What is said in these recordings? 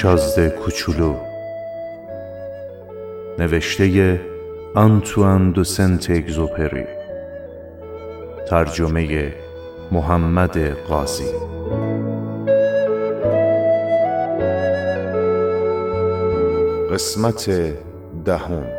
شازده کوچولو، نوشته آنتوان دو سنت اگزوپری، ترجمه محمد قاضی. قسمت 10.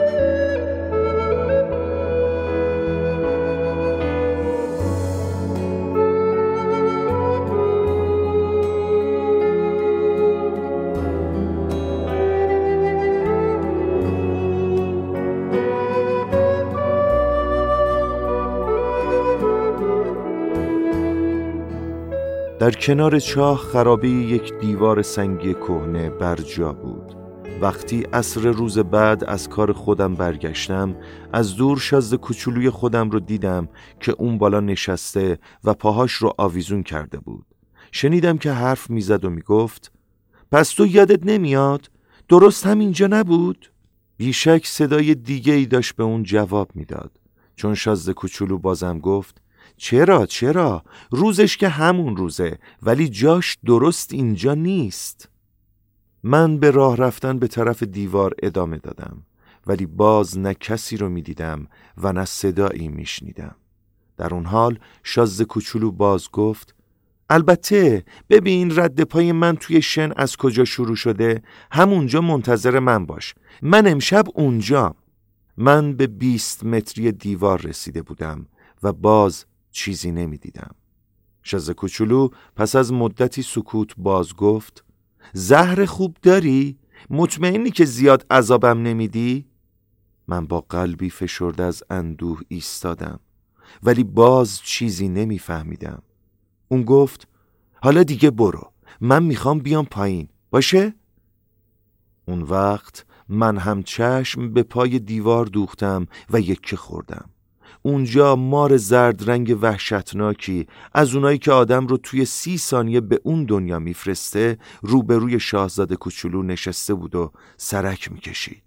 در کنار چاه خرابه یک دیوار سنگی کهنه برجا بود. وقتی عصر روز بعد از کار خودم برگشتم، از دور شازده کوچولوی خودم رو دیدم که اون بالا نشسته و پاهاش رو آویزون کرده بود. شنیدم که حرف میزد و میگفت: پس تو یادت نمیاد؟ درست همینجا نبود؟ بیشک صدای دیگه ای داشت به اون جواب میداد، چون شازده کوچولو بازم گفت: چرا؟ روزش که همون روزه، ولی جاش درست اینجا نیست. من به راه رفتن به طرف دیوار ادامه دادم، ولی باز نه کسی رو میدیدم و نه صدایی میشنیدم. در اون حال شازده کوچولو باز گفت: البته ببین رد پای من توی شن از کجا شروع شده، همونجا منتظر من باش، من امشب اونجام. من به 20 متری دیوار رسیده بودم و باز چیزی نمی دیدم. شازده کوچولو پس از مدتی سکوت باز گفت: زهر خوب داری؟ مطمئنی که زیاد عذابم نمیدی؟ من با قلبی فشرده از اندوه ایستادم، ولی باز چیزی نمیفهمیدم. اون گفت: حالا دیگه برو، من میخوام بیام پایین، باشه؟ اون وقت من هم چشم به پای دیوار دوختم و یکی خوردم. اونجا مار زرد رنگ وحشتناکی از اونایی که آدم رو توی 30 ثانیه به اون دنیا میفرسته روبروی شاهزاده کوچولو نشسته بود و سرک میکشید.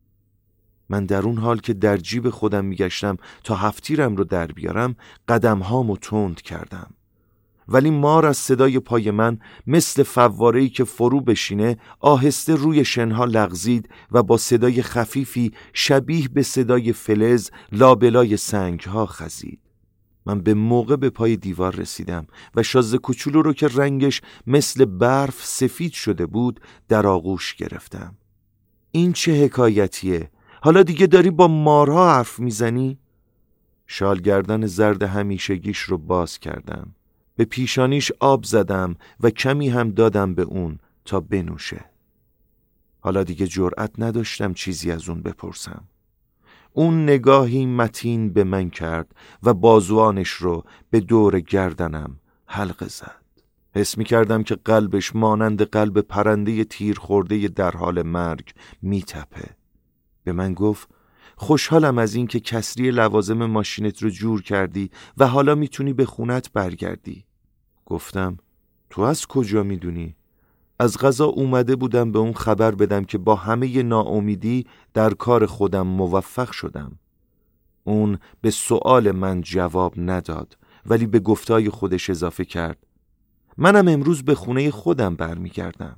من در اون حال که در جیب خودم میگشتم تا هفتیرم رو در بیارم، قدمهامو تند کردم، ولی مار از صدای پای من مثل فواره‌ای که فرو بشینه آهسته روی شنها لغزید و با صدای خفیفی شبیه به صدای فلز لابلای سنگها خزید. من به موقع به پای دیوار رسیدم و شازده کوچولو رو که رنگش مثل برف سفید شده بود در آغوش گرفتم. این چه حکایتیه؟ حالا دیگه داری با مارها حرف میزنی؟ شال گردن زرد همیشگیش رو باز کردم، به پیشانیش آب زدم و کمی هم دادم به اون تا بنوشه. حالا دیگه جرأت نداشتم چیزی از اون بپرسم. اون نگاهی متین به من کرد و بازوانش رو به دور گردنم حلقه زد. حس می کردم که قلبش مانند قلب پرنده تیر خورده در حال مرگ می تپه. به من گفت: خوشحالم از این که کسری لوازم ماشینت رو جور کردی و حالا میتونی به خونت برگردی. گفتم: تو از کجا میدونی؟ از قضا اومده بودم به اون خبر بدم که با همه ناامیدی در کار خودم موفق شدم. اون به سؤال من جواب نداد، ولی به گفتای خودش اضافه کرد: منم امروز به خونه خودم برمیگردم.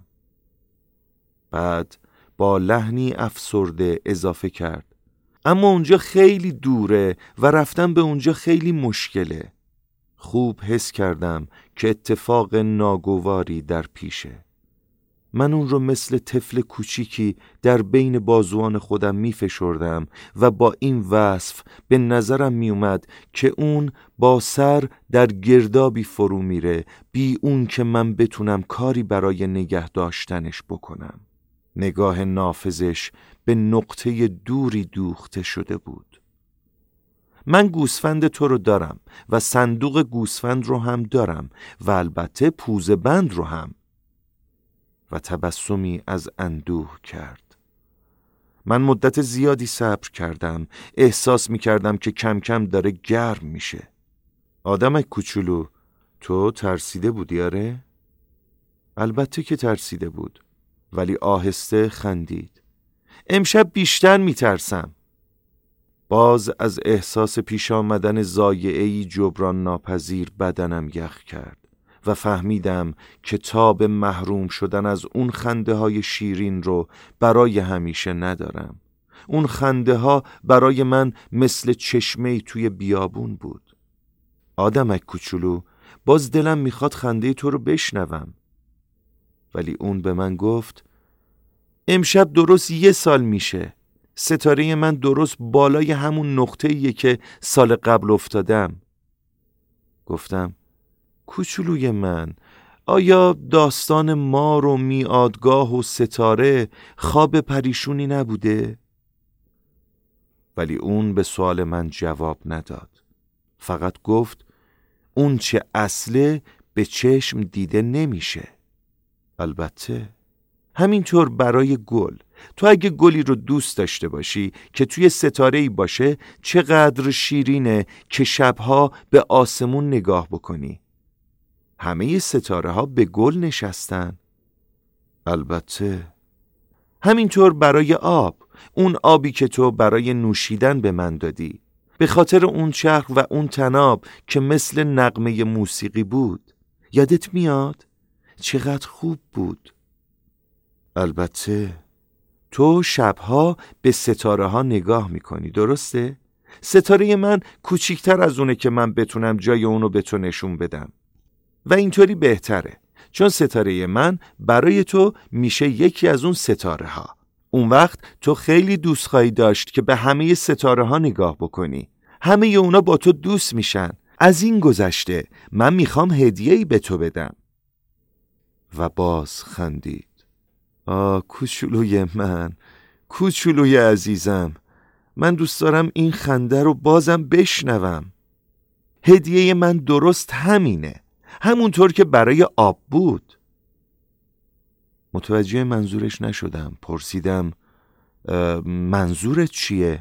بعد با لحنی افسرده اضافه کرد: اما اونجا خیلی دوره و رفتن به اونجا خیلی مشکله. خوب حس کردم که اتفاق ناگواری در پیشه. من اون رو مثل طفل کوچیکی در بین بازوان خودم می فشردم و با این وصف به نظرم می اومد که اون با سر در گردابی فرو میره، بی اون که من بتونم کاری برای نگه داشتنش بکنم. نگاه نافذش به نقطه دوری دوخته شده بود. من گوسفند تو رو دارم و صندوق گوسفند رو هم دارم و البته پوزه بند رو هم. و تبسمی از اندوه کرد. من مدت زیادی صبر کردم. احساس می کردم که کم کم داره گرم میشه. آدمک کوچولو، تو ترسیده بودی آره؟ البته که ترسیده بود، ولی آهسته خندید. امشب بیشتر می ترسم. باز از احساس پیش آمدن ضایعه‌ای جبران ناپذیر بدنم یخ کرد و فهمیدم که تاب محروم شدن از اون خنده های شیرین رو برای همیشه ندارم. اون خنده ها برای من مثل چشمه‌ای توی بیابون بود. آدمک کوچولو، باز دلم میخواد خنده تو رو بشنوم. ولی اون به من گفت امشب درست 1 سال میشه. ستاره من درست بالای همون نقطه‌ایه که سال قبل افتادم. گفتم کوچولوی من، آیا داستان مار و میادگاه و ستاره خواب پریشونی نبوده؟ ولی اون به سوال من جواب نداد. فقط گفت اون چه اصله به چشم دیده نمیشه. البته همینطور برای گل. تو اگه گلی رو دوست داشته باشی که توی ستاره‌ای باشه، چقدر شیرینه که شبها به آسمون نگاه بکنی. همه ستاره ها به گل نشستن. البته همینطور برای آب، اون آبی که تو برای نوشیدن به من دادی، به خاطر اون چرخ و اون تناب که مثل نغمه موسیقی بود. یادت میاد؟ چقدر خوب بود. البته تو شبها به ستاره ها نگاه میکنی، درسته؟ ستاره من کوچیکتر از اونه که من بتونم جای اونو به تو نشون بدم و اینطوری بهتره، چون ستاره من برای تو میشه یکی از اون ستاره ها. اون وقت تو خیلی دوست خواهی داشت که به همه ستاره ها نگاه بکنی. همه اونا با تو دوست میشن. از این گذشته من میخوام هدیه‌ای به تو بدم. و باز خندید. کوچولوی من، کوچولوی عزیزم، من دوست دارم این خنده رو بازم بشنوم. هدیه من درست همینه، همونطور که برای آب بود. متوجه منظورش نشدم. پرسیدم منظورت چیه؟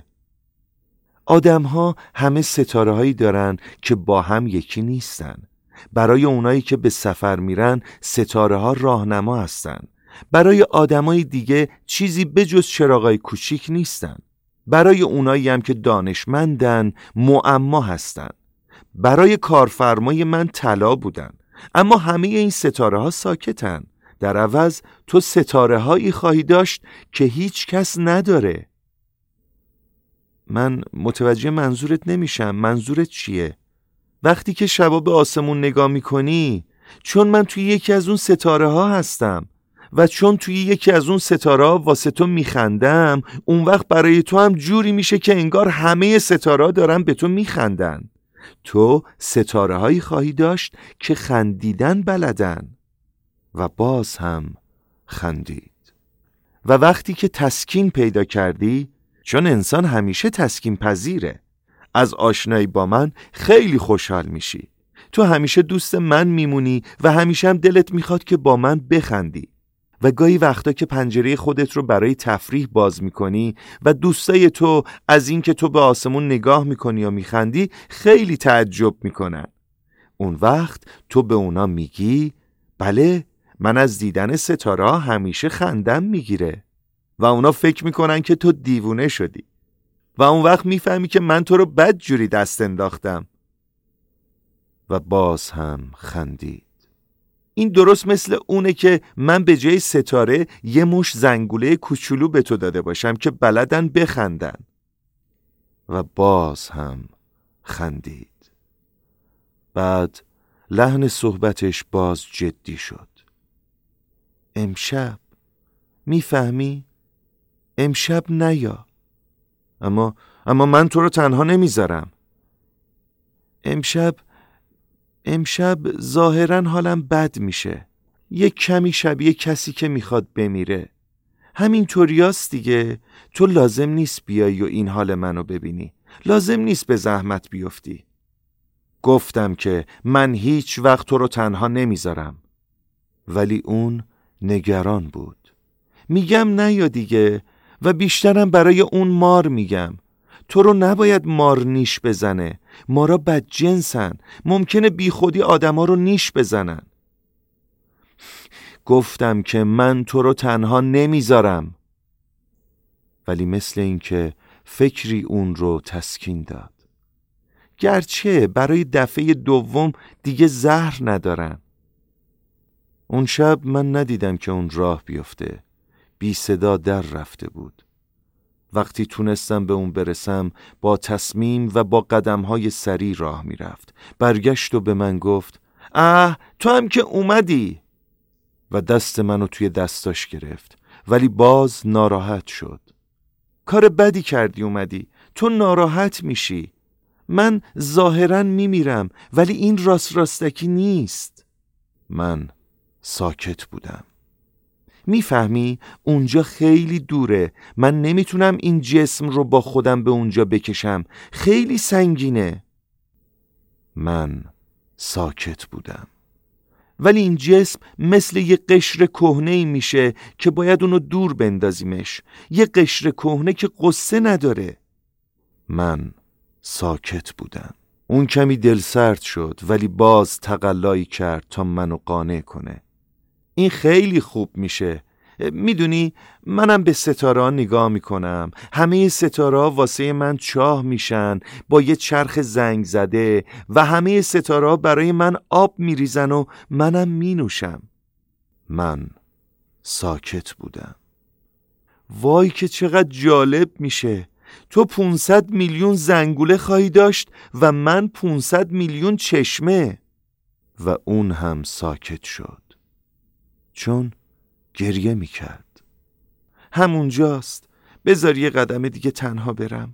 آدم‌ها همه ستاره هایی دارن که با هم یکی نیستن. برای اونایی که به سفر میرن ستاره ها راهنما هستن. برای آدمای دیگه چیزی بجز چراغای کوچیک نیستن. برای اونایی هم که دانشمندن معما هستن. برای کارفرمای من طلا بودن. اما همه این ستاره ها ساکتن. در عوض تو ستاره هایی خواهی داشت که هیچ کس نداره. من متوجه منظورت نمیشم. منظورت چیه؟ وقتی که شبا به آسمون نگاه میکنی، چون من توی یکی از اون ستاره ها هستم و چون توی یکی از اون ستاره ها واسه تو میخندم، اون وقت برای تو هم جوری میشه که انگار همه ستاره ها دارن به تو میخندن. تو ستاره هایی خواهی داشت که خندیدن بلدن. و باز هم خندید. و وقتی که تسکین پیدا کردی، چون انسان همیشه تسکین پذیره، از آشنایی با من خیلی خوشحال میشی. تو همیشه دوست من میمونی و همیشه هم دلت میخواد که با من بخندی. و گاهی وقتا که پنجره خودت رو برای تفریح باز میکنی و دوستای تو از این که تو به آسمون نگاه میکنی و میخندی خیلی تعجب میکنن. اون وقت تو به اونا میگی بله، من از دیدن ستاره همیشه خندم میگیره. و اونا فکر میکنن که تو دیوونه شدی. و اون وقت میفهمی که من تو رو بدجوری دست انداختم. و باز هم خندید. این درست مثل اونه که من به جای ستاره یه مش زنگوله کوچولو به تو داده باشم که بلدن بخندن. و باز هم خندید. بعد لحن صحبتش باز جدی شد. امشب، میفهمی؟ امشب نیا. اما من تو رو تنها نمیذارم. امشب ظاهراً حالم بد میشه. یک کمی شبیه کسی که میخواد بمیره. همین طوریاست دیگه. تو لازم نیست بیایی و این حال منو ببینی. لازم نیست به زحمت بیفتی. گفتم که من هیچ وقت تو رو تنها نمیذارم. ولی اون نگران بود. میگم نیا دیگه و بیشترم برای اون مار میگم. تو رو نباید مار نیش بزنه. مارا بدجنسن. ممکنه بی خودی آدما رو نیش بزنن. گفتم که من تو رو تنها نمیذارم. ولی مثل این که فکری اون رو تسکین داد. گرچه برای دفعه دوم دیگه زهر ندارن. اون شب من ندیدم که اون راه بیفته. بی صدا در رفته بود. وقتی تونستم به اون برسم با تصمیم و با قدم‌های سریع راه میرفت. برگشت و به من گفت تو هم که اومدی، و دست منو توی دستاش گرفت، ولی باز ناراحت شد. کار بدی کردی اومدی، تو ناراحت میشی. من ظاهراً میمیرم ولی این راستکی نیست. من ساکت بودم. میفهمی؟ اونجا خیلی دوره، من نمیتونم این جسم رو با خودم به اونجا بکشم، خیلی سنگینه. من ساکت بودم. ولی این جسم مثل یه قشر کهنه‌ای میشه که باید اونو دور بندازیمش، یه قشر کهنه که قصه نداره. من ساکت بودم. اون کمی دلسرد شد ولی باز تقلایی کرد تا منو قانع کنه. این خیلی خوب میشه. میدونی منم به ستاره نگاه میکنم، همه ستاره واسه من چاه میشن با یه چرخ زنگ زده و همه ستاره برای من آب میریزن و منم مینوشم. من ساکت بودم. وای که چقدر جالب میشه. تو 500 میلیون زنگوله خواهی داشت و من 500 میلیون چشمه. و اون هم ساکت شد چون گریه میکرد. همونجاست، بذار یه قدم دیگه تنها برم.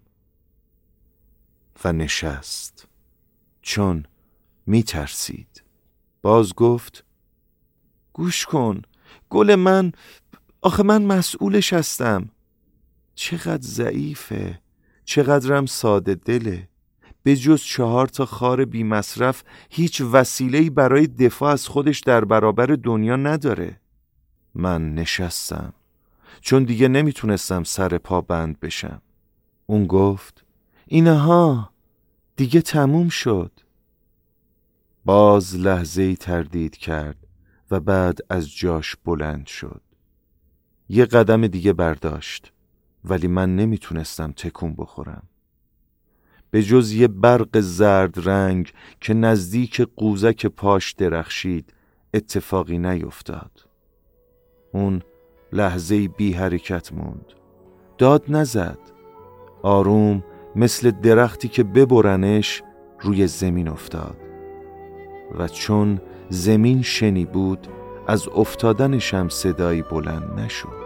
و نشست چون میترسید. باز گفت گوش کن گل من، آخه من مسئولش هستم. چقدر ضعیفه، چقدرم ساده دله. به جز 4 خار بی مصرف هیچ وسیله‌ای برای دفاع از خودش در برابر دنیا نداره. من نشستم چون دیگه نمیتونستم سر پا بند بشم. اون گفت اینها دیگه تموم شد. باز لحظه‌ای تردید کرد و بعد از جاش بلند شد. یه قدم دیگه برداشت ولی من نمیتونستم تکون بخورم. به جز یه برق زرد رنگ که نزدیک قوزک پاش درخشید اتفاقی نیفتاد. اون لحظه‌ای بی حرکت موند. داد نزد. آروم مثل درختی که ببرنش روی زمین افتاد. و چون زمین شنی بود از افتادنش هم صدایی بلند نشد.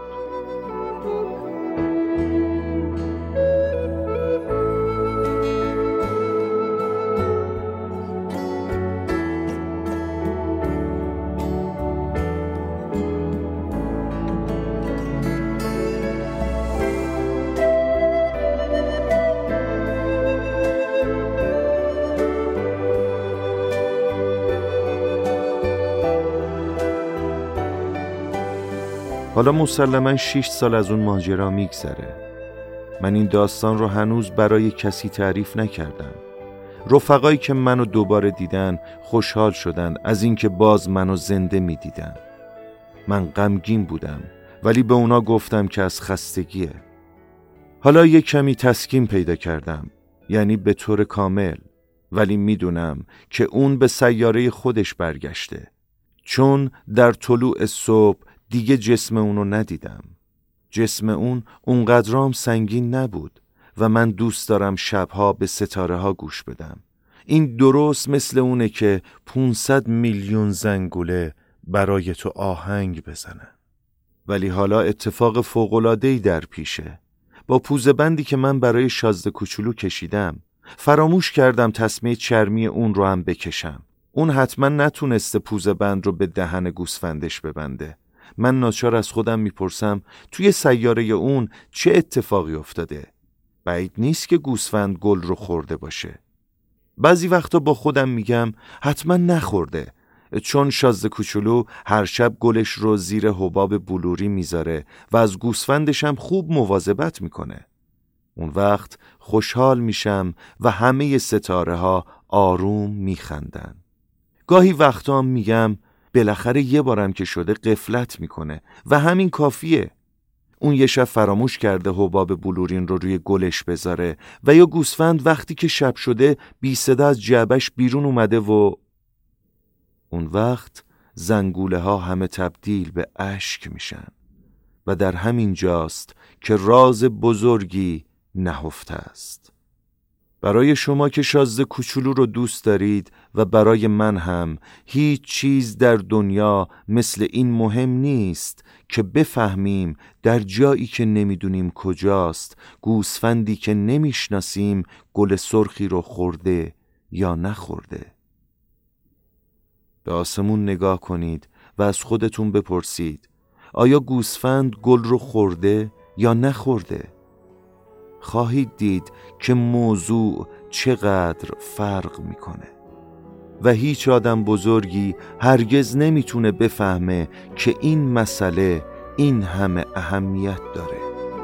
حالا مسلماً 6 سال از اون ماجرا میگذره. من این داستان رو هنوز برای کسی تعریف نکردم. رفقایی که منو دوباره دیدن خوشحال شدن از اینکه باز منو زنده میدیدن. من غمگین بودم ولی به اونا گفتم که از خستگیه. حالا یه کمی تسکین پیدا کردم، یعنی به طور کامل، ولی میدونم که اون به سیاره خودش برگشته. چون در طلوع صبح دیگه جسم اونو ندیدم. جسم اونقدرام سنگین نبود و من دوست دارم شبها به ستاره ها گوش بدم. این درست مثل اونه که 500 میلیون زنگوله برای تو آهنگ بزنن. ولی حالا اتفاق فوق‌العاده‌ای در پیشه. با پوزه بندی که من برای شازده کوچولو کشیدم فراموش کردم تسمه چرمی اون رو هم بکشم. اون حتما نتونسته پوزه بند رو به دهن گوسفندش ببنده. من ناچار از خودم میپرسم توی سیاره اون چه اتفاقی افتاده؟ بعید نیست که گوسفند گل رو خورده باشه. بعضی وقتا با خودم میگم حتما نخورده، چون شازده کوچولو هر شب گلش رو زیر حباب بلوری میذاره و از گوسفندش هم خوب مواظبت میکنه. اون وقت خوشحال میشم و همه ستاره ها آروم میخندن. گاهی وقتا هم میگم بالاخره یه بارم که شده غفلت میکنه و همین کافیه. اون یه شب فراموش کرده حباب بلورین رو روی گلش بذاره و یا گوسفند وقتی که شب شده بی صدا از جعبش بیرون اومده و اون وقت زنگوله ها همه تبدیل به اشک میشن و در همین جاست که راز بزرگی نهفته است. برای شما که شازده کوچولو رو دوست دارید و برای من هم هیچ چیز در دنیا مثل این مهم نیست که بفهمیم در جایی که نمیدونیم کجاست گوسفندی که نمیشناسیم گل سرخی رو خورده یا نخورده. به آسمون نگاه کنید و از خودتون بپرسید آیا گوسفند گل رو خورده یا نخورده؟ خواهید دید که موضوع چقدر فرق میکنه و هیچ آدم بزرگی هرگز نمیتونه بفهمه که این مسئله این همه اهمیت داره.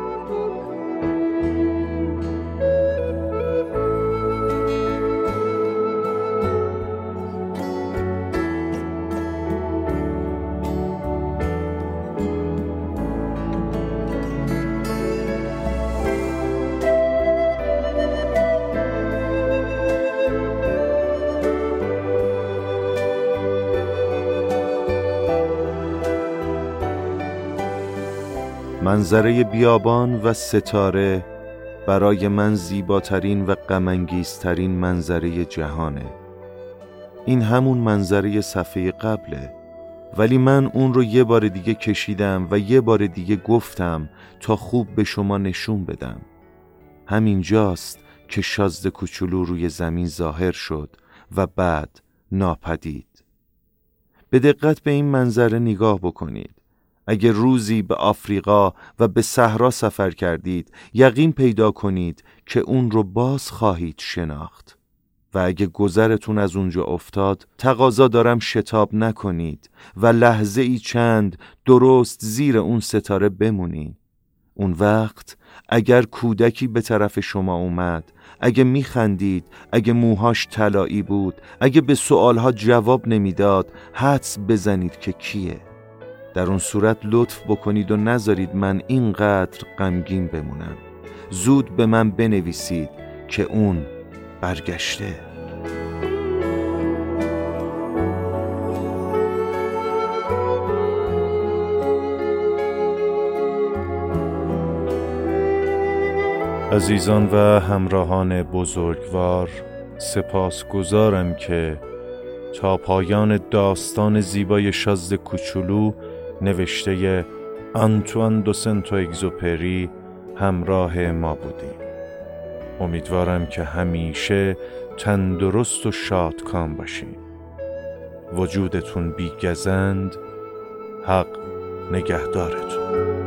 منظره بیابان و ستاره برای من زیباترین و غم‌انگیزترین منظره جهانه. این همون منظره صفحه قبله، ولی من اون رو یه بار دیگه کشیدم و یه بار دیگه گفتم تا خوب به شما نشون بدم. همین جاست که شازده کوچولو روی زمین ظاهر شد و بعد ناپدید. به دقت به این منظره نگاه بکنید. اگه روزی به آفریقا و به صحرا سفر کردید یقین پیدا کنید که اون رو باز خواهید شناخت و اگه گذرتون از اونجا افتاد تقاضا دارم شتاب نکنید و لحظه ای چند درست زیر اون ستاره بمونید. اون وقت اگر کودکی به طرف شما اومد، اگه میخندید، اگه موهاش طلایی بود، اگه به سوالها جواب نمیداد، حدس بزنید که کیه. در اون صورت لطف بکنید و نذارید من اینقدر غمگین بمونم. زود به من بنویسید که اون برگشته. عزیزان و همراهان بزرگوار، سپاسگزارم که تا پایان داستان زیبای شازده کوچولو نوشته آنتوان دو سنت اگزوپری همراه ما بودیم. امیدوارم که همیشه تندرست و شادکام باشین. وجودتون بی‌گزند. حق نگهدارتون.